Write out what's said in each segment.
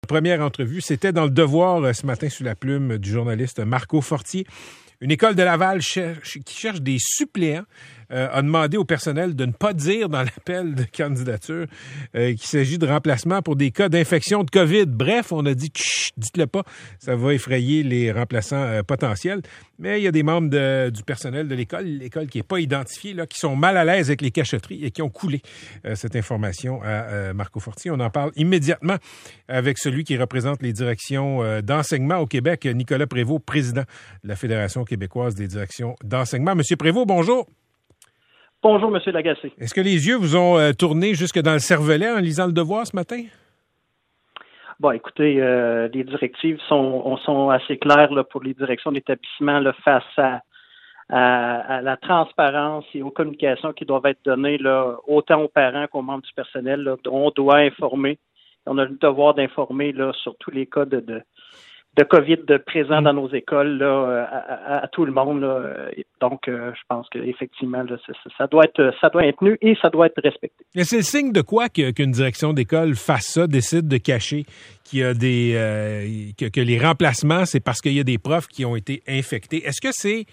Première entrevue, c'était dans Le Devoir ce matin sous la plume du journaliste Marco Fortier. Une école de Laval qui cherche des suppléants a demandé au personnel de ne pas dire dans l'appel de candidature qu'il s'agit de remplacement pour des cas d'infection de COVID. Bref, on a dit « dites-le pas, ça va effrayer les remplaçants potentiels ». Mais il y a des membres du personnel de l'école qui n'est pas identifiée, là, qui sont mal à l'aise avec les cachotteries et qui ont coulé cette information à Marco Fortier. On en parle immédiatement avec celui qui représente les directions d'enseignement au Québec, Nicolas Prévost, président de la Fédération québécoise des directions d'enseignement. Monsieur Prévost, bonjour. Bonjour, M. Lagacé. Est-ce que les yeux vous ont tourné jusque dans le cervelet en lisant Le Devoir ce matin? Bon, écoutez, les directives sont assez claires là, pour les directions d'établissement là, face à la transparence et aux communications qui doivent être données là, autant aux parents qu'aux membres du personnel. Là. On doit informer. On a le devoir d'informer là, sur tous les cas de COVID présent dans nos écoles là, à tout le monde. Là. Donc, je pense qu'effectivement, ça doit être tenu et ça doit être respecté. Et c'est le signe de quoi qu'une direction d'école fasse ça, décide de cacher qu'il y a que les remplacements, c'est parce qu'il y a des profs qui ont été infectés. Est-ce que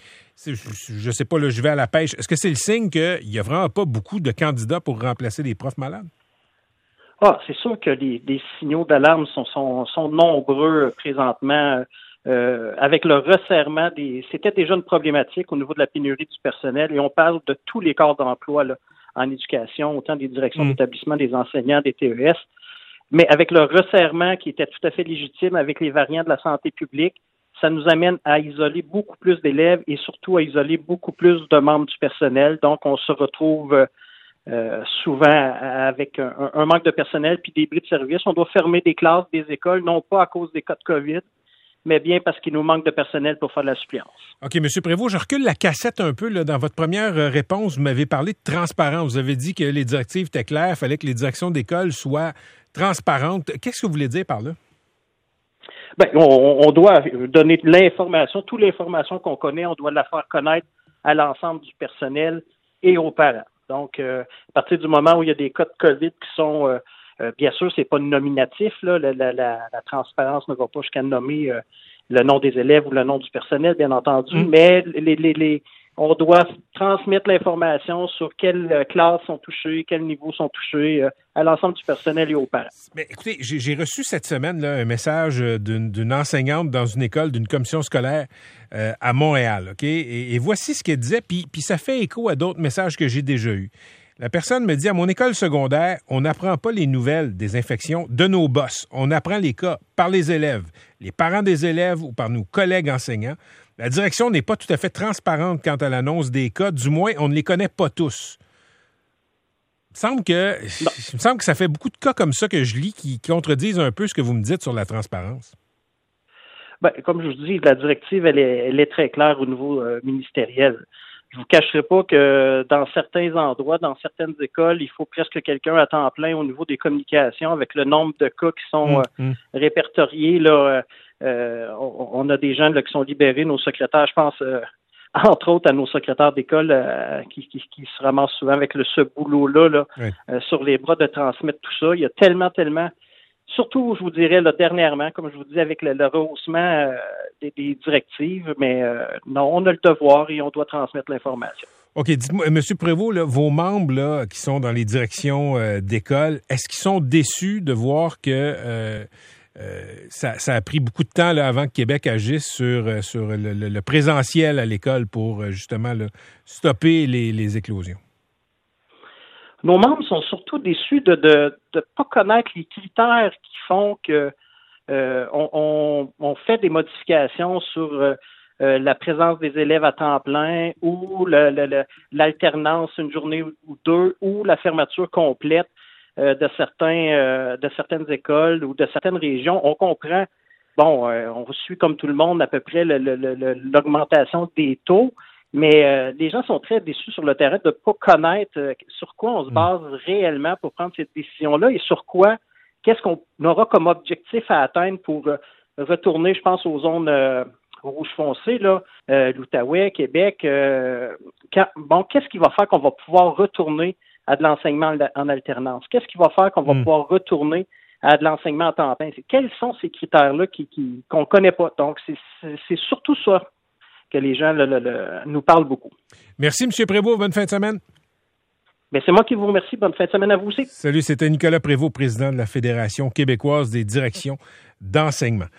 je sais pas, là, je vais à la pêche, est-ce que c'est le signe qu'il n'y a vraiment pas beaucoup de candidats pour remplacer des profs malades? C'est sûr que les signaux d'alarme sont nombreux présentement. Avec le resserrement c'était déjà une problématique au niveau de la pénurie du personnel et on parle de tous les corps d'emploi là, en éducation, autant des directions d'établissement, des enseignants, des TES. Mais avec le resserrement qui était tout à fait légitime avec les variants de la santé publique, ça nous amène à isoler beaucoup plus d'élèves et surtout à isoler beaucoup plus de membres du personnel. Donc, on se retrouve souvent avec un manque de personnel puis des bris de service. On doit fermer des classes, des écoles, non pas à cause des cas de COVID, mais bien parce qu'il nous manque de personnel pour faire de la suppléance. OK, M. Prévost, je recule la cassette un peu. Là, dans votre première réponse, vous m'avez parlé de transparence. Vous avez dit que les directives étaient claires, il fallait que les directions d'école soient transparentes. Qu'est-ce que vous voulez dire par là? Bien, on doit donner l'information, toute l'information qu'on connaît, on doit la faire connaître à l'ensemble du personnel et aux parents. Donc, à partir du moment où il y a des cas de COVID qui sont, bien sûr, c'est pas nominatif, là, la transparence ne va pas jusqu'à nommer le nom des élèves ou le nom du personnel, bien entendu, mais on doit transmettre l'information sur quelles classes sont touchées, quels niveaux sont touchés à l'ensemble du personnel et aux parents. Mais écoutez, j'ai reçu cette semaine là, un message d'une enseignante dans une école, d'une commission scolaire à Montréal, OK? Et voici ce qu'elle disait, puis ça fait écho à d'autres messages que j'ai déjà eus. La personne me dit, à mon école secondaire, on n'apprend pas les nouvelles des infections de nos boss. On apprend les cas par les élèves, les parents des élèves ou par nos collègues enseignants. La direction n'est pas tout à fait transparente quant à l'annonce des cas. Du moins, on ne les connaît pas tous. Il me semble que ça fait beaucoup de cas comme ça que je lis qui contredisent un peu ce que vous me dites sur la transparence. Ben, comme je vous dis, la directive, elle est très claire au niveau ministériel. Je vous cacherai pas que dans certains endroits, dans certaines écoles, il faut presque quelqu'un à temps plein au niveau des communications avec le nombre de cas qui sont répertoriés. Là, on a des gens là, qui sont libérés, nos secrétaires, je pense, entre autres à nos secrétaires d'école qui se ramassent souvent avec ce boulot-là sur les bras de transmettre tout ça. Il y a tellement, surtout, je vous dirais, là, dernièrement, comme je vous dis, avec le rehaussement des directives, mais non, on a le devoir et on doit transmettre l'information. OK, dites-moi, M. Prévost, là, vos membres là, qui sont dans les directions d'école, est-ce qu'ils sont déçus de voir que ça a pris beaucoup de temps là, avant que Québec agisse sur le présentiel à l'école pour justement là, stopper les éclosions? Nos membres sont surtout déçus de pas connaître les critères qui font que on fait des modifications sur la présence des élèves à temps plein ou l'alternance une journée ou deux ou la fermeture complète de certaines écoles ou de certaines régions. On comprend, on suit comme tout le monde à peu près l'augmentation des taux, mais les gens sont très déçus sur le terrain de ne pas connaître sur quoi on se base réellement pour prendre cette décision-là et sur quoi, qu'est-ce qu'on aura comme objectif à atteindre pour retourner, je pense, aux zones rouge foncé, là, l'Outaouais, Québec. Qu'est-ce qui va faire qu'on va pouvoir retourner à de l'enseignement en alternance? Qu'est-ce qui va faire qu'on va pouvoir retourner à de l'enseignement à temps plein. Quels sont ces critères-là qu'on ne connaît pas? Donc, c'est surtout ça que les gens nous parlent beaucoup. Merci, M. Prévost. Bonne fin de semaine. Bien, c'est moi qui vous remercie. Bonne fin de semaine à vous aussi. Salut, c'était Nicolas Prévost, président de la Fédération québécoise des directions d'enseignement.